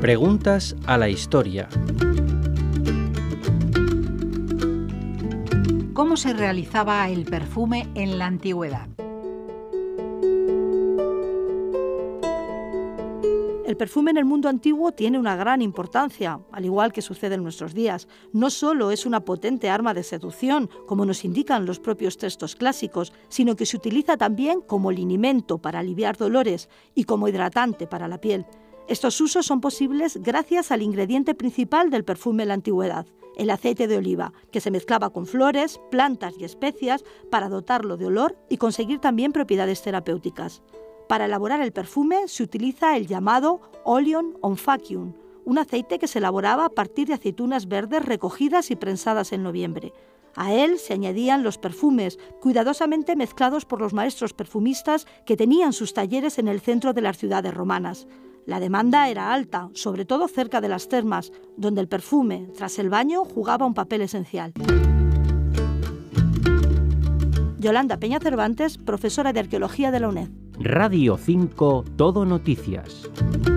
Preguntas a la historia. ¿Cómo se realizaba el perfume en la antigüedad? El perfume en el mundo antiguo tiene una gran importancia, al igual que sucede en nuestros días. No solo es una potente arma de seducción, como nos indican los propios textos clásicos, sino que se utiliza también como linimento para aliviar dolores y como hidratante para la piel. Estos usos son posibles gracias al ingrediente principal del perfume en la antigüedad, el aceite de oliva, que se mezclaba con flores, plantas y especias para dotarlo de olor y conseguir también propiedades terapéuticas. Para elaborar el perfume se utiliza el llamado Oleum Omphacium, un aceite que se elaboraba a partir de aceitunas verdes recogidas y prensadas en noviembre. A él se añadían los perfumes, cuidadosamente mezclados por los maestros perfumistas que tenían sus talleres en el centro de las ciudades romanas. La demanda era alta, sobre todo cerca de las termas, donde el perfume, tras el baño, jugaba un papel esencial. Yolanda Peña Cervantes, profesora de Arqueología de la UNED. Radio 5 Todo Noticias.